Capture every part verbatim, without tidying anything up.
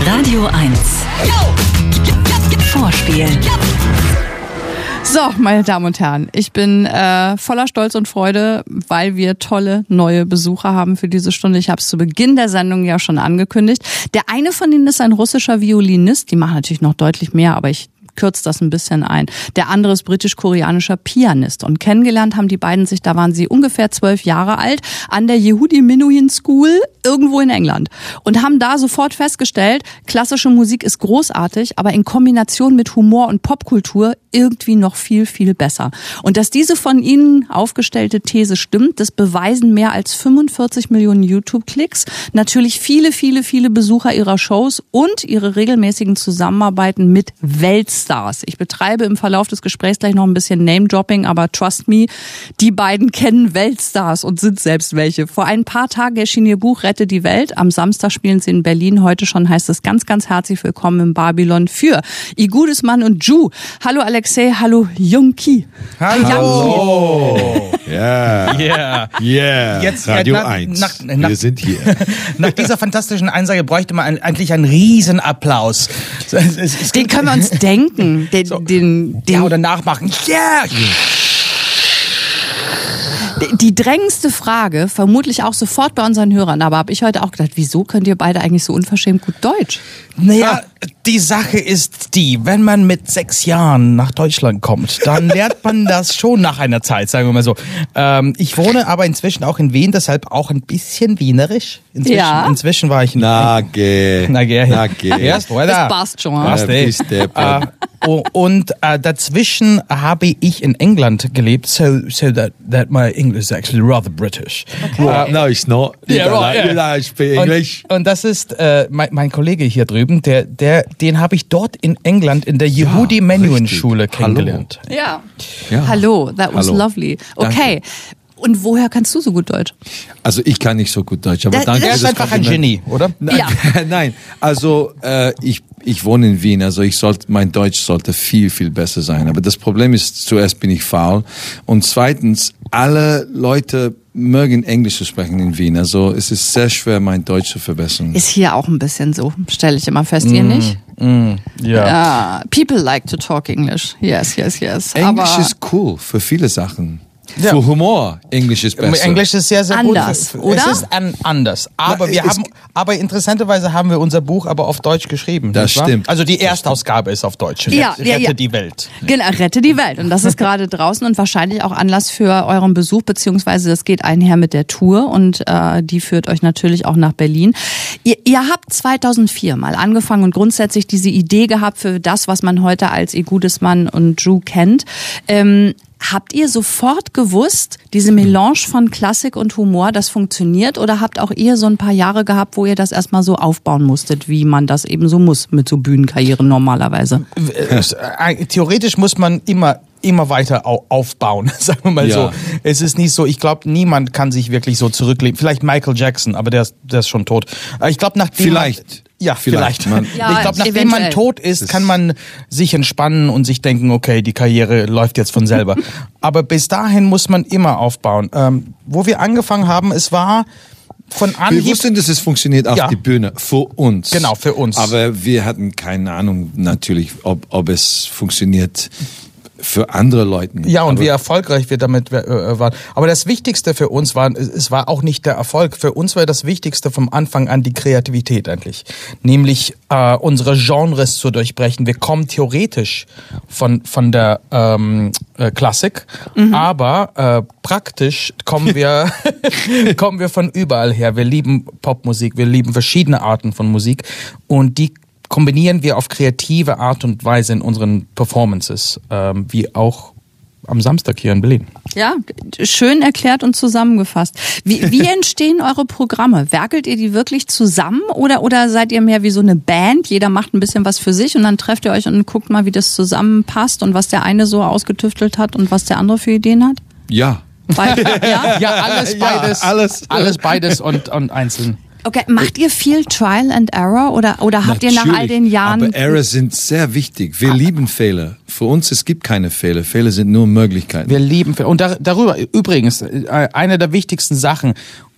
Radio eins. Vorspiel. So, meine Damen und Herren, ich bin äh, voller Stolz und Freude, weil wir tolle neue Besucher haben für diese Stunde. Ich habe es zu Beginn der Sendung ja schon angekündigt. Der eine von ihnen ist ein russischer Violinist. Die machen natürlich noch deutlich mehr, aber ich kürzt das ein bisschen ein. Der andere ist britisch-koreanischer Pianist. Und kennengelernt haben die beiden sich, da waren sie ungefähr zwölf Jahre alt, an der Yehudi Menuhin School irgendwo in England. Und haben da sofort festgestellt, klassische Musik ist großartig, aber in Kombination mit Humor und Popkultur irgendwie noch viel, viel besser. Und dass diese von ihnen aufgestellte These stimmt, das beweisen mehr als fünfundvierzig Millionen YouTube-Klicks, natürlich viele, viele, viele Besucher ihrer Shows und ihre regelmäßigen Zusammenarbeiten mit Weltstars. Ich betreibe im Verlauf des Gesprächs gleich noch ein bisschen Name-Dropping, aber trust me, die beiden kennen Weltstars und sind selbst welche. Vor ein paar Tagen erschien ihr Buch Rette die Welt. Am Samstag spielen sie in Berlin. Heute schon heißt es ganz, ganz herzlich willkommen im Babylon für Igudesmann und Ju. Hallo Alexei, hallo Junki. Hallo. Ja. Yeah. Yeah. Jetzt, Radio nach, eins. Nach, nach, Wir sind hier. Nach dieser fantastischen Einsage bräuchte man ein, eigentlich einen Riesenapplaus. Es, es, es Den können wir uns denken. Den, so. den, den, Ja, oder nachmachen. Yeah. Die drängendste Frage, vermutlich auch sofort bei unseren Hörern, aber habe ich heute auch gedacht, wieso könnt ihr beide eigentlich so unverschämt gut Deutsch? Naja, die Sache ist die, wenn man mit sechs Jahren nach Deutschland kommt, dann lernt man das schon nach einer Zeit, sagen wir mal so. Ähm, ich wohne aber inzwischen auch in Wien, deshalb auch ein bisschen wienerisch. Inzwischen, Ja. inzwischen war ich... in Na, geh. Na, geh. Na, geh. Erst, oder? Das passt schon. Passt, Ja, ey. bist der Äh, Pop. oh, und äh, dazwischen habe ich in England gelebt, so so that that my English is actually rather British. Well, no, it's not. You Yeah, don't right, like- yeah. you don't speak English. Und, und das ist äh, mein, mein Kollege hier drüben, der der den habe ich dort in England in der Yehudi Menuhin richtig. Schule Hallo. kennengelernt. Ja. Ja. Hallo, that was Hallo. lovely. Okay. Und woher kannst du so gut Deutsch? Also ich kann nicht so gut Deutsch, aber Das- danke Er für ist das einfach ein Kompliment. Genie, oder? Nein, Ja. nein, also äh, ich ich wohne in Wien, also ich sollte mein Deutsch sollte viel viel besser sein. Aber das Problem ist, zuerst bin ich faul und zweitens alle Leute mögen Englisch zu sprechen in Wien. Also es ist sehr schwer, mein Deutsch zu verbessern. Ist hier auch ein bisschen so, stelle ich immer fest, ihr nicht? Mm, ja. Ja. People like to talk English. Yes, yes, yes. Englisch aber ist cool für viele Sachen. Ja. Für Humor, Englisch ist besser. Englisch ist sehr, sehr Anders, gut. oder? Es ist an, anders. Aber Na, wir es- haben, aber interessanterweise haben wir unser Buch aber auf Deutsch geschrieben. Das nicht wahr? stimmt. Also die Erstausgabe ist auf Deutsch. Ja, Rette ja, ja. die Welt. Genau, rette die Welt. Und das ist gerade draußen und wahrscheinlich auch Anlass für euren Besuch, beziehungsweise das geht einher mit der Tour und äh, die führt euch natürlich auch nach Berlin. Ihr, ihr habt zweitausendvier mal angefangen und grundsätzlich diese Idee gehabt für das, was man heute als Igudesmann und Ju kennt. Ähm, Habt ihr sofort gewusst, diese Melange von Klassik und Humor, das funktioniert? Oder habt auch ihr so ein paar Jahre gehabt, wo ihr das erstmal so aufbauen musstet, wie man das eben so muss mit so Bühnenkarrieren normalerweise? Äh, Theoretisch muss man immer immer weiter au- aufbauen, sagen wir mal Ja. so. Es ist nicht so, ich glaube, niemand kann sich wirklich so zurückleben. Vielleicht Michael Jackson, aber der ist, der ist schon tot. Äh, Ich glaube, nachdem Vielleicht. Man, ja, Vielleicht. vielleicht. Man- Ja, ich glaube, nachdem man eventuell. tot ist, kann man sich entspannen und sich denken, okay, die Karriere läuft jetzt von selber. Aber bis dahin muss man immer aufbauen. Ähm, wo wir angefangen haben, es war von Wir Anhieb... wussten, dass es funktioniert auf Ja. die Bühne, für uns. Genau, für uns. Aber wir hatten keine Ahnung natürlich, ob, ob es funktioniert für andere Leute. Ja, und Aber wie erfolgreich wir damit äh, waren. Aber das Wichtigste für uns war, es war auch nicht der Erfolg. Für uns war das Wichtigste vom Anfang an die Kreativität eigentlich. Nämlich äh, unsere Genres zu durchbrechen. Wir kommen theoretisch von, von der ähm, äh, Klassik, aber äh, praktisch kommen wir, kommen wir von überall her. Wir lieben Popmusik, wir lieben verschiedene Arten von Musik und die kombinieren wir auf kreative Art und Weise in unseren Performances, ähm, wie auch am Samstag hier in Berlin. Ja, schön erklärt und zusammengefasst. Wie, wie entstehen eure Programme? Werkelt ihr die wirklich zusammen oder, oder seid ihr mehr wie so eine Band? Jeder macht ein bisschen was für sich und dann trefft ihr euch und guckt mal, wie das zusammenpasst und was der eine so ausgetüftelt hat und was der andere für Ideen hat? ja. Weil, ja? Ja, alles Ja, beides. alles. Alles beides und, und einzeln. Okay, macht ihr viel Trial and Error oder, oder habt ihr nach all den Jahren... Aber Error sind sehr wichtig. Wir lieben Fehler. Für uns, es gibt keine Fehler. Fehler sind nur Möglichkeiten. Wir lieben Fehler. Und dar darüber, übrigens, äh, eine der wichtigsten Sachen,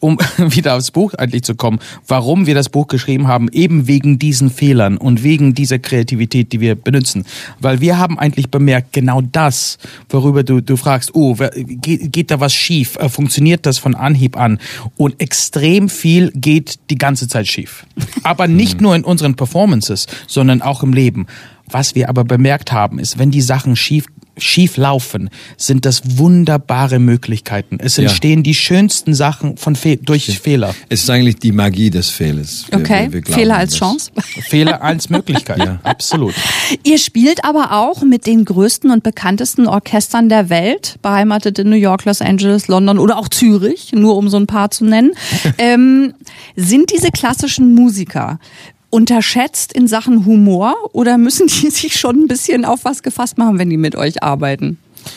um wieder aufs Buch eigentlich zu kommen, warum wir das Buch geschrieben haben, eben wegen diesen Fehlern und wegen dieser Kreativität, die wir benutzen. Weil wir haben eigentlich bemerkt, genau das, worüber du, du fragst, oh, geht, geht da was schief? Funktioniert das von Anhieb an? Und extrem viel geht die ganze Zeit schief. Aber nicht nur in unseren Performances, sondern auch im Leben. Was wir aber bemerkt haben, ist, wenn die Sachen schief schief laufen, sind das wunderbare Möglichkeiten. Es entstehen ja. die schönsten Sachen von Fe- durch Stimmt. Fehler. Es ist eigentlich die Magie des Fehlers. Wir, okay, wir, wir Fehler als das. Chance. Fehler als Möglichkeit, ja. Absolut. Ihr spielt aber auch mit den größten und bekanntesten Orchestern der Welt, beheimatet in New York, Los Angeles, London oder auch Zürich, nur um so ein paar zu nennen. ähm, sind diese klassischen Musiker unterschätzt in Sachen Humor oder müssen die sich schon ein bisschen auf was gefasst machen, wenn die mit euch arbeiten?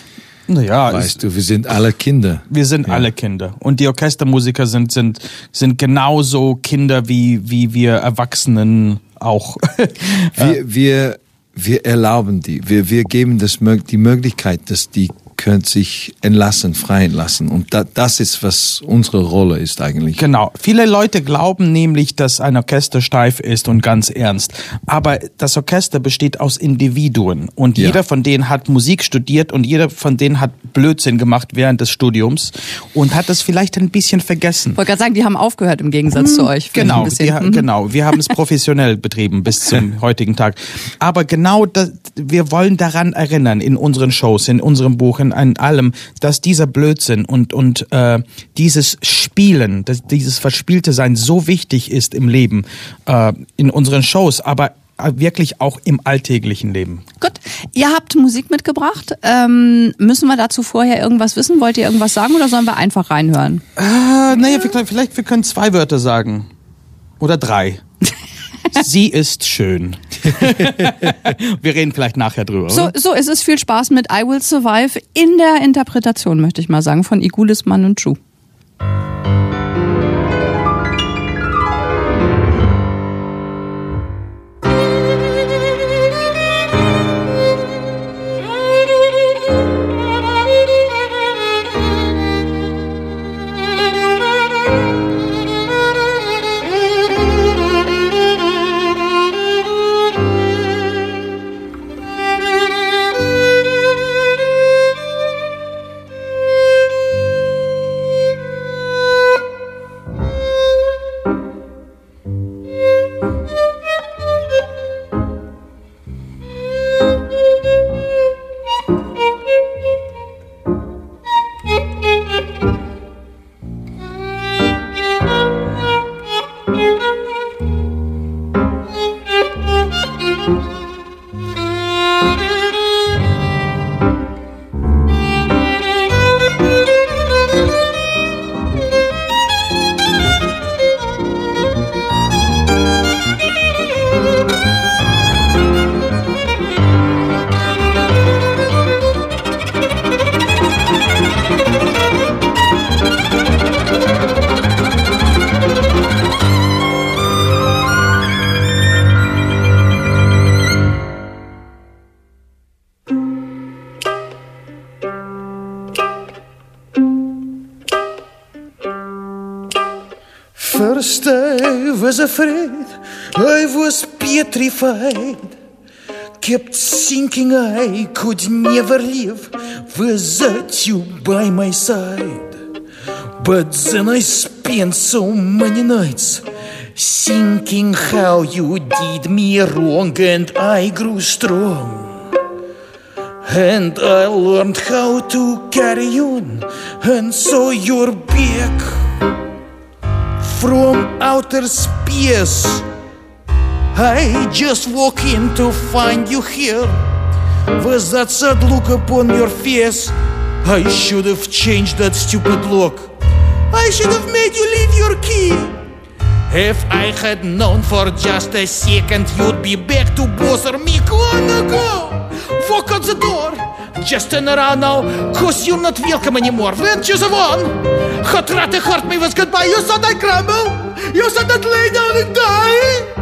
Naja, weißt du, wir sind alle Kinder. Wir sind ja. alle Kinder. Und die Orchestermusiker sind, sind, sind genauso Kinder wie, wie wir Erwachsenen auch. wir, wir, wir erlauben die. Wir, wir geben das, die Möglichkeit, dass die können sich entlassen, frei entlassen. Und da, das ist, was unsere Rolle ist eigentlich. Genau. Viele Leute glauben nämlich, dass ein Orchester steif ist und ganz ernst. Aber das Orchester besteht aus Individuen. Und ja. jeder von denen hat Musik studiert und jeder von denen hat Blödsinn gemacht während des Studiums und hat das vielleicht ein bisschen vergessen. Ich wollte gerade sagen, die haben aufgehört im Gegensatz hm, zu euch. Genau, die, mhm. genau. Wir haben es professionell betrieben bis zum heutigen Tag. Aber genau das, wir wollen daran erinnern in unseren Shows, in unserem Buch, an allem, dass dieser Blödsinn und und äh, dieses Spielen, dass dieses verspielte Sein so wichtig ist im Leben, äh, in unseren Shows, aber wirklich auch im alltäglichen Leben. Gut, ihr habt Musik mitgebracht. Ähm, müssen wir dazu vorher irgendwas wissen? Wollt ihr irgendwas sagen oder sollen wir einfach reinhören? Äh, naja, vielleicht, vielleicht wir können zwei Wörter sagen. Oder drei. Sie ist schön. Wir reden vielleicht nachher drüber, so, oder? So ist es. Viel Spaß mit I Will Survive in der Interpretation, möchte ich mal sagen, von Igulis Mann und Chu. First I was afraid, I was petrified, kept thinking I could never live without you by my side. But then I spent so many nights thinking how you did me wrong, and I grew strong. And I learned how to carry on, and so you're back from outer space. I just walk in to find you here with that sad look upon your face. I should have changed that stupid lock. I should have made you leave your key. If I had known for just a second you'd be back to bother me, gonna go. Walk out the door. Just turn around now, cause you're not welcome anymore. When choose a one. Hot rat hurt me with goodbye. You thought I'd crumble. You thought I'd lay down and die.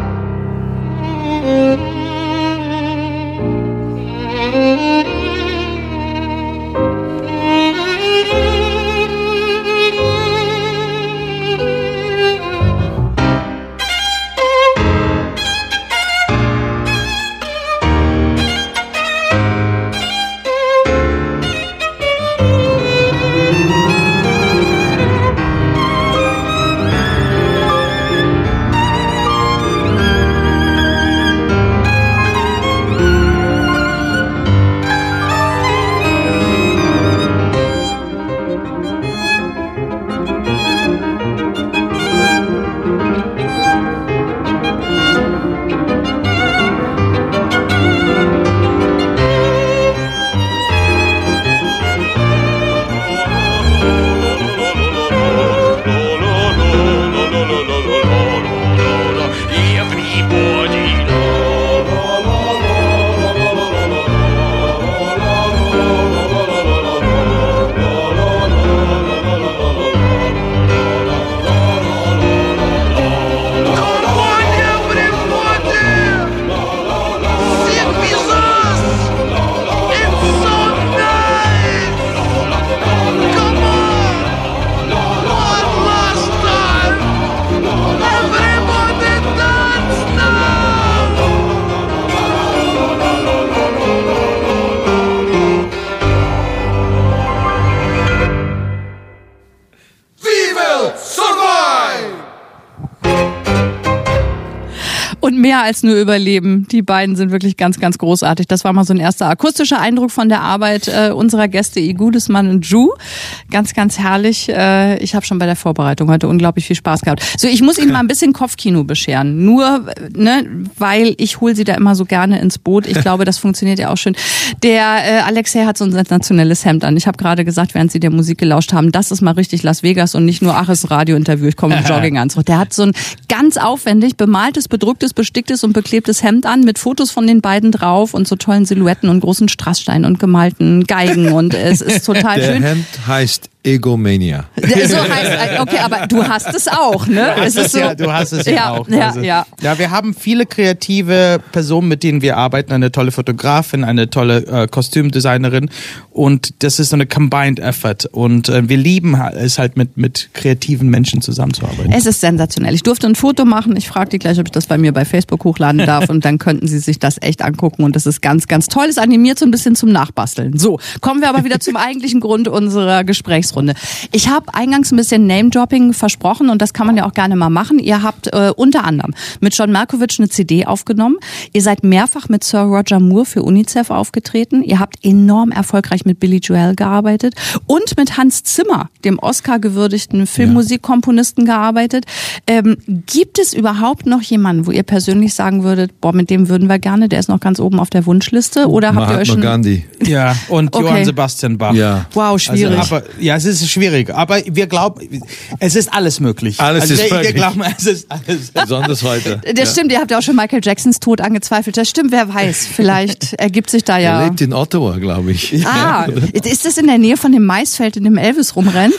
Und mehr als nur überleben. Die beiden sind wirklich ganz, ganz großartig. Das war mal so ein erster akustischer Eindruck von der Arbeit äh, unserer Gäste Igudesmann und Ju. Ganz, ganz herrlich. Äh, ich habe schon bei der Vorbereitung heute unglaublich viel Spaß gehabt. So, ich muss Ihnen mal ein bisschen Kopfkino bescheren. Nur, ne, weil ich hole Sie da immer so gerne ins Boot. Ich glaube, das funktioniert ja auch schön. Der äh, Alexei hat so ein sensationelles Hemd an. Ich habe gerade gesagt, während Sie der Musik gelauscht haben, das ist mal richtig Las Vegas und nicht nur, ach, es ist Radiointerview, ich komme im Jogginganzug. Der hat so ein ganz aufwendig bemaltes, bedrucktes, besticktes und beklebtes Hemd an mit Fotos von den beiden drauf und so tollen Silhouetten und großen Strasssteinen und gemalten Geigen und es ist total Der schön. Der Hemd heißt Egomania. So heißt, okay, aber du hast es auch, ne? Es ist so, ja, du hast es ja, ja auch. Ja, also, ja. ja, wir haben viele kreative Personen, mit denen wir arbeiten. Eine tolle Fotografin, eine tolle äh, Kostümdesignerin und das ist so eine combined effort und äh, wir lieben es halt mit mit kreativen Menschen zusammenzuarbeiten. Es ist sensationell. Ich durfte ein Foto machen. Ich frage die gleich, ob ich das bei mir bei Facebook hochladen darf und dann könnten Sie sich das echt angucken und das ist ganz, ganz toll. Es animiert so ein bisschen zum Nachbasteln. So, kommen wir aber wieder zum eigentlichen Grund unserer Gesprächsrunde. Ich habe eingangs ein bisschen Name-Dropping versprochen und das kann man ja auch gerne mal machen. Ihr habt äh, unter anderem mit John Malkovich eine C D aufgenommen. Ihr seid mehrfach mit Sir Roger Moore für UNICEF aufgetreten. Ihr habt enorm erfolgreich mit Billy Joel gearbeitet und mit Hans Zimmer, dem Oscar-gewürdigten Filmmusikkomponisten, gearbeitet. Ähm, gibt es überhaupt noch jemanden, wo ihr persönlich sagen würdet, boah, mit dem würden wir gerne, der ist noch ganz oben auf der Wunschliste? Oder habt ihr euch schon... Gandhi. Ja, und okay. Johann Sebastian Bach. Ja. Wow, schwierig. Also, aber, ja, es ist schwierig, aber wir glauben, es ist alles möglich. Alles also ist wir, möglich. Wir glauben, es ist alles. Besonders heute. Das ja. stimmt, ihr habt ja auch schon Michael Jacksons Tod angezweifelt. Das stimmt, wer weiß. Vielleicht ergibt sich da ja... Er lebt in Ottawa, glaube ich. Ah, ist das in der Nähe von dem Maisfeld, in dem Elvis rumrennt?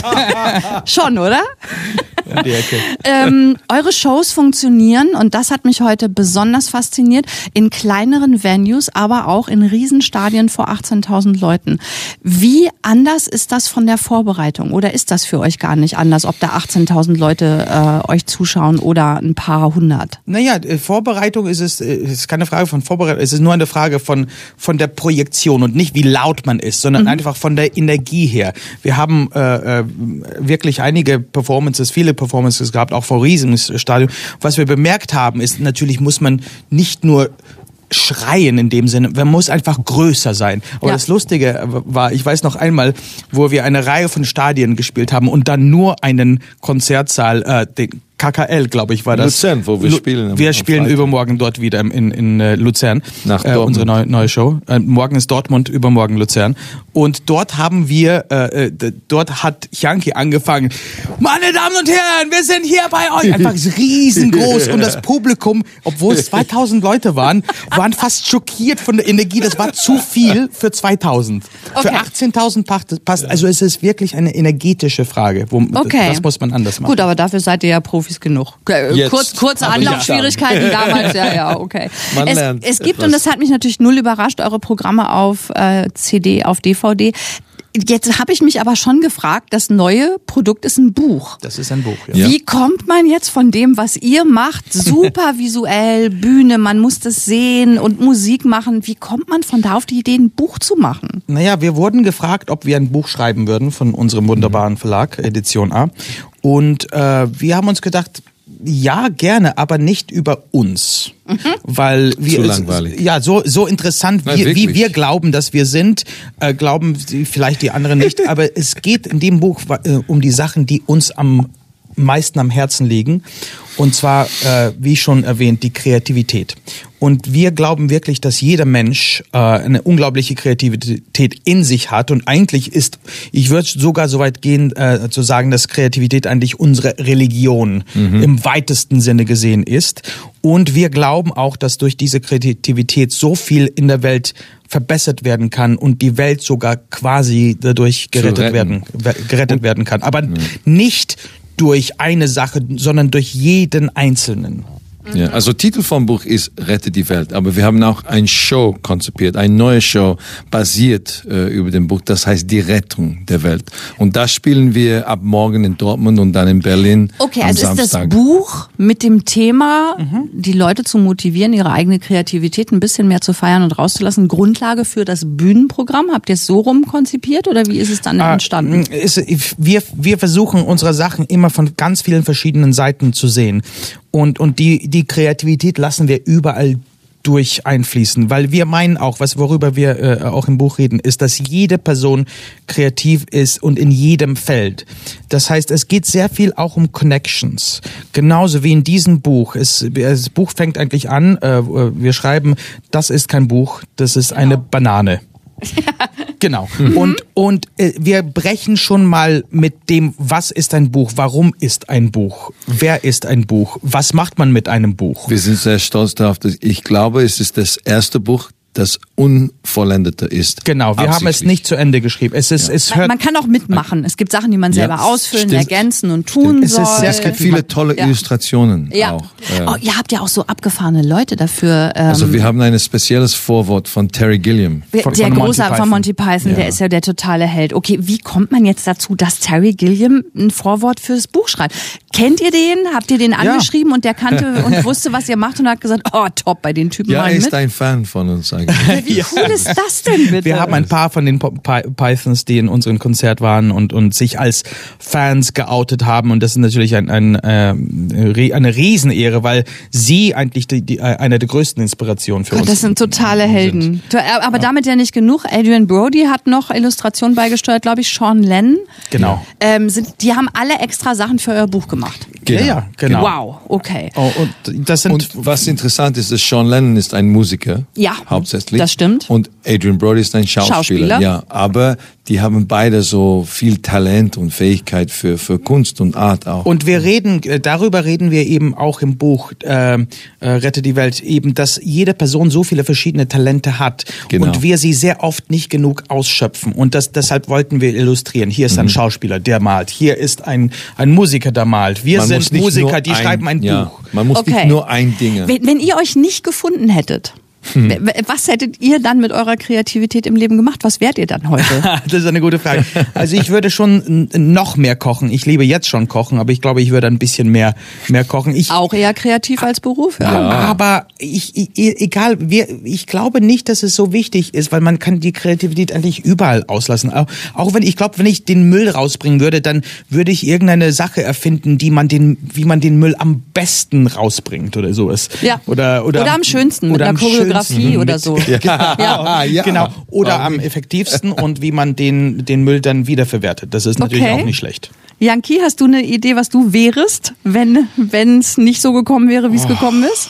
Schon, oder? Ja, die Ecke. ähm, eure Shows funktionieren, und das hat mich heute besonders fasziniert, in kleineren Venues, aber auch in Riesenstadien vor achtzehntausend Leuten. Wie anders ist das von der Vorbereitung? Oder ist das für euch gar nicht anders, ob da achtzehntausend Leute äh, euch zuschauen oder ein paar hundert? Naja, Vorbereitung ist es, ist keine Frage von Vorbereitung, es ist nur eine Frage von, von der Projektion und nicht wie laut man ist, sondern mhm. einfach von der Energie her. Wir haben äh, wirklich einige Performances, viele Performances gehabt, auch vor Riesenstadion. Was wir bemerkt haben, ist, natürlich muss man nicht nur schreien in dem Sinne, man muss einfach größer sein. Aber ja. Das Lustige war, ich weiß noch einmal, wo wir eine Reihe von Stadien gespielt haben und dann nur einen Konzertsaal, äh, den K K L, glaube ich, war das. Luzern, wo wir Lu- spielen. Wir spielen Freitag. Übermorgen dort wieder in, in äh, Luzern. Nach äh, unsere neue, neue Show. Äh, morgen ist Dortmund, übermorgen Luzern. Und dort haben wir, äh, d- dort hat Janki angefangen, meine Damen und Herren, wir sind hier bei euch. Einfach riesengroß. Und das Publikum, obwohl es zweitausend Leute waren, waren fast schockiert von der Energie. Das war zu viel für zweitausend. Okay. Für achtzehntausend passt. Also es ist wirklich eine energetische Frage. Wo, okay. Das muss man anders machen. Gut, aber dafür seid ihr ja Profis genug. Jetzt. Kurz, kurze Anlaufschwierigkeiten damals, ja, ja, okay. Man es, lernt es gibt, etwas. und das hat mich natürlich null überrascht, eure Programme auf äh, C D, auf D V D. Jetzt habe ich mich aber schon gefragt, das neue Produkt ist ein Buch. Das ist ein Buch, ja. Wie kommt man jetzt von dem, was ihr macht, super visuell, Bühne, man muss das sehen und Musik machen, wie kommt man von da auf die Idee, ein Buch zu machen? Naja, wir wurden gefragt, ob wir ein Buch schreiben würden von unserem wunderbaren Verlag, Edition A. Und äh, wir haben uns gedacht, ja, gerne, aber nicht über uns. Mhm. Weil wir, Zu langweilig. Ja, so, so interessant, Nein, wie, wie wirklich. wir glauben, dass wir sind, äh, glauben die, vielleicht die anderen nicht. Aber es geht in dem Buch äh, um die Sachen, die uns am meisten am Herzen liegen. Und zwar, äh, wie schon erwähnt, die Kreativität. Und wir glauben wirklich, dass jeder Mensch äh, eine unglaubliche Kreativität in sich hat. Und eigentlich ist, ich würde sogar so weit gehen, äh, zu sagen, dass Kreativität eigentlich unsere Religion mhm. im weitesten Sinne gesehen ist. Und wir glauben auch, dass durch diese Kreativität so viel in der Welt verbessert werden kann und die Welt sogar quasi dadurch gerettet werden, gerettet werden kann. Aber mhm. nicht durch eine Sache, sondern durch jeden Einzelnen. Ja, also Titel vom Buch ist Rette die Welt, aber wir haben auch eine Show konzipiert, eine neue Show basiert äh, über dem Buch, das heißt Die Rettung der Welt. Und das spielen wir ab morgen in Dortmund und dann in Berlin. Okay, am also Samstag. Ist das Buch mit dem Thema, mhm. die Leute zu motivieren, ihre eigene Kreativität ein bisschen mehr zu feiern und rauszulassen, Grundlage für das Bühnenprogramm? Habt ihr es so rum konzipiert oder wie ist es dann äh, entstanden? Ist, wir, wir versuchen unsere Sachen immer von ganz vielen verschiedenen Seiten zu sehen. und, und die, die Kreativität lassen wir überall durch einfließen, weil wir meinen auch, was worüber wir äh, auch im Buch reden, ist, dass jede Person kreativ ist und in jedem Feld. Das heißt, es geht sehr viel auch um Connections. Genauso wie in diesem Buch. Es, das Buch fängt eigentlich an, äh, wir schreiben, das ist kein Buch, das ist genau. eine Banane. Genau. Mhm. Und, und äh, wir brechen schon mal mit dem, was ist ein Buch, warum ist ein Buch, wer ist ein Buch, was macht man mit einem Buch. Wir sind sehr stolz darauf, dass ich glaube, es ist das erste Buch, das unvollendete ist. Genau, wir haben es nicht zu Ende geschrieben. Es ist, ja. es man, hört man kann auch mitmachen. Es gibt Sachen, die man selber ja, ausfüllen, stimmt. ergänzen und tun es soll. Ist sehr, es gibt viele tolle ja. Illustrationen ja. auch. Oh, ihr habt ja auch so abgefahrene Leute dafür. Ähm, also wir haben ein spezielles Vorwort von Terry Gilliam. Von, der von große von Monty Python, ja. der ist ja der totale Held. Okay, wie kommt man jetzt dazu, dass Terry Gilliam ein Vorwort fürs Buch schreibt? Kennt ihr den? Habt ihr den ja. angeschrieben und der kannte und wusste, was ihr macht und hat gesagt, oh top, bei den Typen ja, rein er ist mit? ein Fan von uns eigentlich. Wie cool ist das denn bitte? Wir haben ein paar von den Pythons, die in unserem Konzert waren und, und sich als Fans geoutet haben und das ist natürlich ein, ein, äh, eine Riesenehre, weil sie eigentlich die, die, eine der größten Inspirationen für Gott, uns das sind totale Helden. Sind. Aber ja. damit ja nicht genug. Adrian Brody hat noch Illustrationen beigesteuert, glaube ich, Sean Lennon. Genau. Ähm, sind, die haben alle extra Sachen für euer Buch gemacht. Genau. Ja, ja, genau. Wow, okay. Oh, und, das sind und was interessant ist, ist, Sean Lennon ist ein Musiker. Ja, hauptsächlich. Das stimmt. Und Adrian Brody ist ein Schauspieler. Schauspieler. Ja, aber die haben beide so viel Talent und Fähigkeit für, für Kunst und Art auch. Und wir reden, darüber reden wir eben auch im Buch äh, äh, Rette die Welt, eben, dass jede Person so viele verschiedene Talente hat genau. und wir sie sehr oft nicht genug ausschöpfen. Und das, deshalb wollten wir illustrieren. Hier ist mhm. ein Schauspieler, der malt. Hier ist ein, ein Musiker, der malt. Wir Man sind Musiker, die ein, schreiben ein ja, Buch. Man muss okay. nicht nur ein Ding. Wenn, wenn ihr euch nicht gefunden hättet, Hm. was hättet ihr dann mit eurer Kreativität im Leben gemacht? Was wärt ihr dann heute? Das ist eine gute Frage. Also ich würde schon noch mehr kochen. Ich liebe jetzt schon kochen, aber ich glaube, ich würde ein bisschen mehr mehr kochen. Ich, auch eher kreativ als Beruf, ja. ja. Aber ich, ich, egal, wir, ich glaube nicht, dass es so wichtig ist, weil man kann die Kreativität eigentlich überall auslassen. Auch, auch wenn ich glaube, wenn ich den Müll rausbringen würde, dann würde ich irgendeine Sache erfinden, die man den, wie man den Müll am besten rausbringt oder sowas. Ja. Oder oder, oder am schönsten mit einer Choreografie oder so. Ja. Ja. Ja. Genau. Oder okay. am effektivsten und wie man den, den Müll dann wiederverwertet. Das ist natürlich okay. auch nicht schlecht. Janki, hast du eine Idee, was du wärst, wenn wenn es nicht so gekommen wäre, wie es oh. gekommen ist?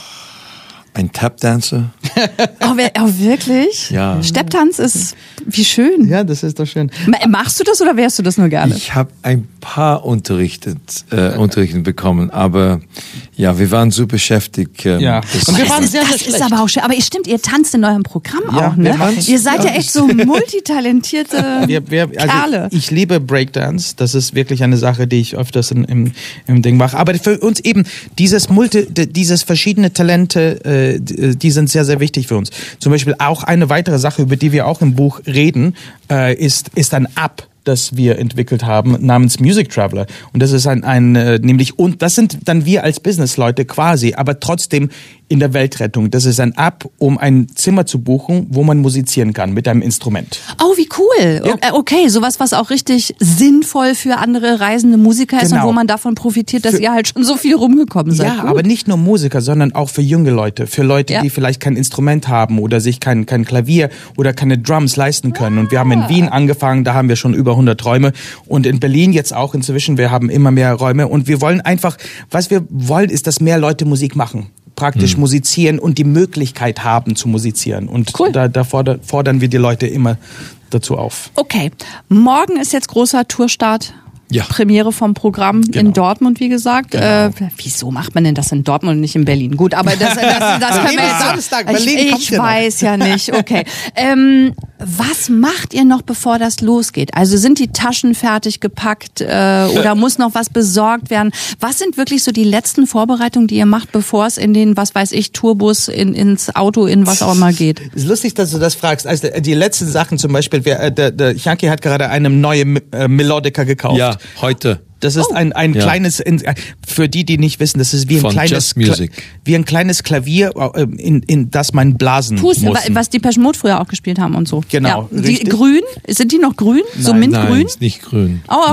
Ein Tapdancer. Oh, wer, oh, wirklich? Ja. Stepptanz ist, wie schön. Ja, das ist doch schön. Machst du das oder wärst du das nur gerne? Ich habe ein paar unterrichtet, äh, Unterrichten bekommen, aber ja, wir waren so beschäftigt. Ähm, ja. Und wir waren sehr, das sehr ist aber auch schön. Aber ihr stimmt, ihr tanzt in eurem Programm ja, auch, ne? Ihr seid ja, ja echt so multitalentierte wir, wir, also Kerle. Ich liebe Breakdance. Das ist wirklich eine Sache, die ich öfters in, im, im Ding mache. Aber für uns eben dieses Multi, dieses verschiedene Talente, äh, die sind sehr, sehr wichtig für uns. Zum Beispiel auch eine weitere Sache, über die wir auch im Buch reden, äh, ist, ist ein App, das wir entwickelt haben, namens Music Traveler. Und das ist ein, ein äh, nämlich, und das sind dann wir als Businessleute quasi, aber trotzdem in der Weltrettung. Das ist ein App, um ein Zimmer zu buchen, wo man musizieren kann mit einem Instrument. Oh, wie cool. Ja. Okay, sowas, was auch richtig sinnvoll für andere reisende Musiker ist genau. und wo man davon profitiert, dass für, ihr halt schon so viel rumgekommen seid. Ja, Gut. aber nicht nur Musiker, sondern auch für junge Leute, für Leute, ja. die vielleicht kein Instrument haben oder sich kein, kein Klavier oder keine Drums leisten können. Und wir haben in Wien angefangen, da haben wir schon über hundert Räume und in Berlin jetzt auch inzwischen, wir haben immer mehr Räume und wir wollen einfach, was wir wollen, ist, dass mehr Leute Musik machen. Praktisch hm. musizieren und die Möglichkeit haben zu musizieren. Und cool. da, da fordern, fordern wir die Leute immer dazu auf. Okay, morgen ist jetzt großer Tourstart. Ja. Premiere vom Programm genau. in Dortmund, wie gesagt. Genau. Äh, wieso macht man denn das in Dortmund und nicht in Berlin? Gut, aber das, das, das können wir jetzt Samstag, ich, Berlin ich weiß ja nicht. Okay. Ähm, was macht ihr noch, bevor das losgeht? Also sind die Taschen fertig gepackt äh, oder muss noch was besorgt werden? Was sind wirklich so die letzten Vorbereitungen, die ihr macht, bevor es in den, was weiß ich, Tourbus, in, ins Auto, in was auch immer geht? Es ist lustig, dass du das fragst. Also die letzten Sachen zum Beispiel, der, der, der Janki hat gerade eine neue äh, Melodica gekauft. Ja, heute. Das ist oh. ein ein ja. kleines, für die, die nicht wissen, das ist wie ein Von kleines, Just Music. wie ein kleines Klavier, in, in das man blasen Pusten, muss. was die Depeche Mode früher auch gespielt haben und so. Genau. Ja. Die richtig. grün, sind die noch grün? So Nein, mintgrün? ist nicht grün. Oh, okay.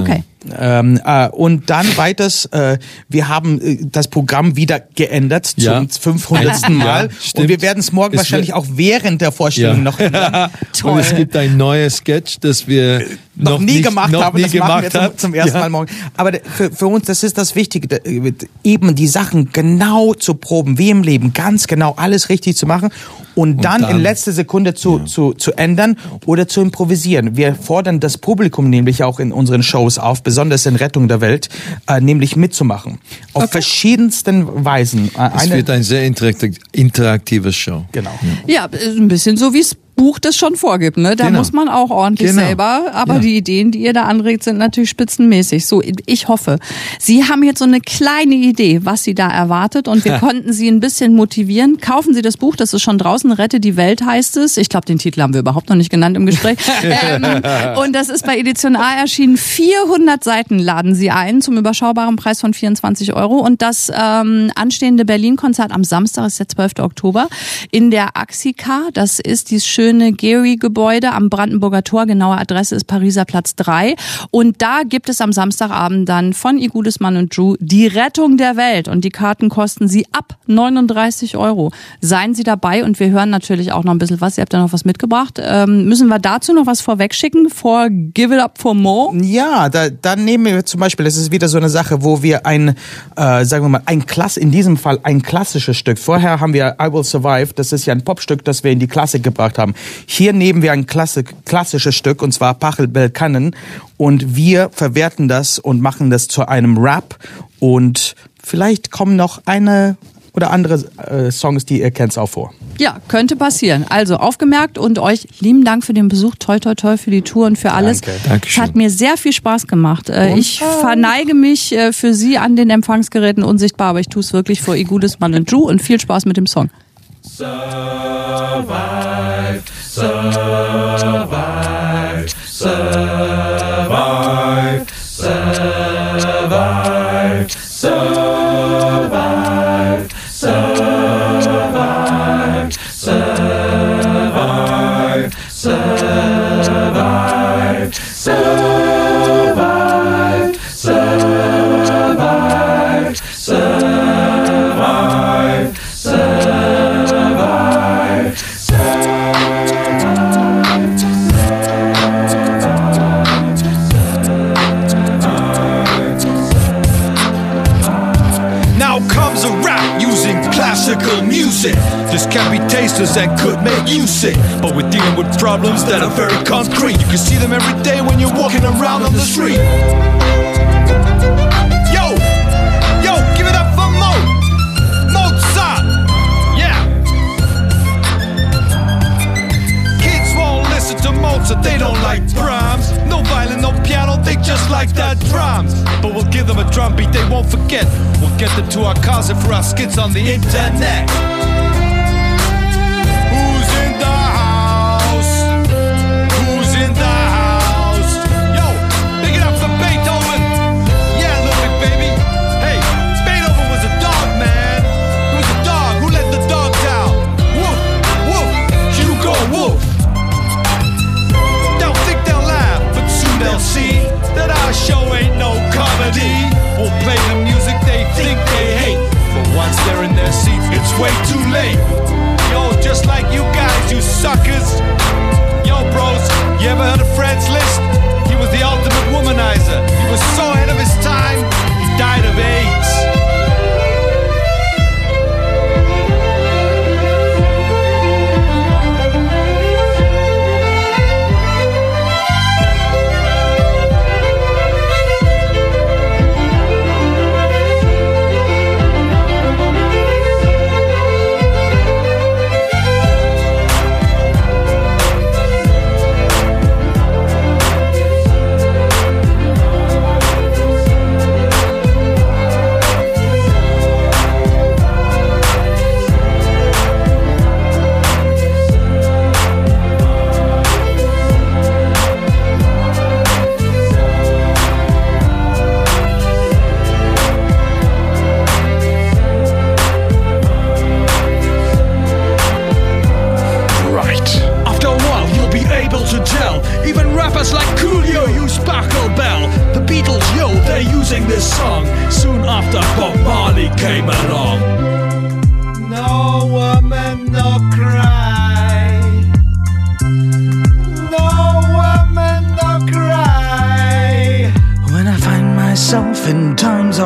Ähm, äh, und dann weiters, äh, wir haben äh, das Programm wieder geändert zum Ja. fünfhundertsten Mal. Ja, stimmt. Und wir werden es morgen Es wahrscheinlich wird- auch während der Vorstellung Ja. noch ändern. Und es gibt ein neues Sketch, das wir noch, noch, nie nicht, gemacht noch haben, nie das gemacht machen wir zum, haben. zum ersten Ja. Mal morgen. Aber d- für, für uns, das ist das Wichtige, d- eben die Sachen genau zu proben, wie im Leben, ganz genau alles richtig zu machen und, dann, dann- in letzter Sekunde zu, zu, zu ändern oder zu improvisieren. Wir fordern das Publikum nämlich auch in unseren Shows auf, besonders in Rettung der Welt, äh, nämlich mitzumachen. Auf verschiedensten Weisen. Äh, Es wird ein sehr interaktiv- interaktives Show. genau. Ja, ein bisschen so wie es Buch das schon vorgibt, ne? Da Genau. muss man auch ordentlich Genau. selber, aber Ja. die Ideen, die ihr da anregt, sind natürlich spitzenmäßig. So, ich hoffe. Sie haben jetzt so eine kleine Idee, was Sie da erwartet und wir konnten Sie ein bisschen motivieren. Kaufen Sie das Buch, das ist schon draußen, Rette die Welt heißt es. Ich glaube, den Titel haben wir überhaupt noch nicht genannt im Gespräch. ähm, und das ist bei Edition A erschienen. vierhundert Seiten laden Sie ein zum überschaubaren Preis von vierundzwanzig Euro und das ähm, anstehende Berlin-Konzert am Samstag ist der zwölften Oktober in der Axika. Das ist dieses schöne Gehry-Gebäude am Brandenburger Tor. Genaue Adresse ist Pariser Platz drei. Und da gibt es am Samstagabend dann von Igudesmann und Drew die Rettung der Welt. Und die Karten kosten Sie ab neununddreißig Euro. Seien Sie dabei und wir hören natürlich auch noch ein bisschen was. Ihr habt ja noch was mitgebracht. Ähm, müssen wir dazu noch was vorwegschicken? For Give It Up for More? Ja, da, dann nehmen wir zum Beispiel, das ist wieder so eine Sache, wo wir ein, äh, sagen wir mal, ein Klass, in diesem Fall ein klassisches Stück. Vorher haben wir I Will Survive, das ist ja ein Popstück, das wir in die Klassik gebracht haben. Hier nehmen wir ein Klassik, klassisches Stück, und zwar Pachel Belkannen, und wir verwerten das und machen das zu einem Rap, und vielleicht kommen noch eine oder andere äh, Songs, die ihr kennt, auch vor. Ja, könnte passieren. Also aufgemerkt und euch lieben Dank für den Besuch. Toi, toi, toi für die Tour und für alles. Danke. Dankeschön. Es hat mir sehr viel Spaß gemacht. Äh, Ich verneige mich äh, für Sie an den Empfangsgeräten unsichtbar, aber ich tue es wirklich vor Igudesmann und Drew und viel Spaß mit dem Song. Now comes a rap using classical music. This can be tasters and could make you sick. But we're dealing with problems that are very concrete. You can see them every day when you're walking around on the street. Yo, yo, give it up for Mo, Mozart. Yeah. Kids won't listen to Mozart, they don't like Brahms. No violin, no piano, they just like that drums. But we'll give them a drum beat they won't forget. We'll get them to our cars and for our skits on the internet. Who's in the house? Who's in the house? Yo, pick it up for Beethoven. Yeah, Ludwig, baby. Hey, Beethoven was a dog, man. He was a dog. Who let the dogs out? Woof, woof, Hugo, woof. They'll think they'll laugh, but soon they'll see that our show ain't no comedy. We'll play the music they think they hate, but once they're in their seats, it's way too late. Yo, just like you guys, you suckers. Yo, bros, you ever heard of Fred's List? He was the ultimate womanizer. He was so ahead of his time, he died of AIDS.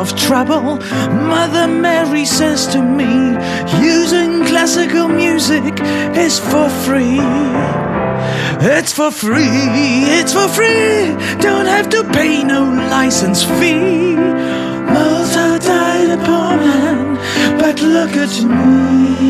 of trouble. Mother Mary says to me, using classical music is for free. It's for free, it's for free. Don't have to pay no license fee. Malta died a poor man, but look at me.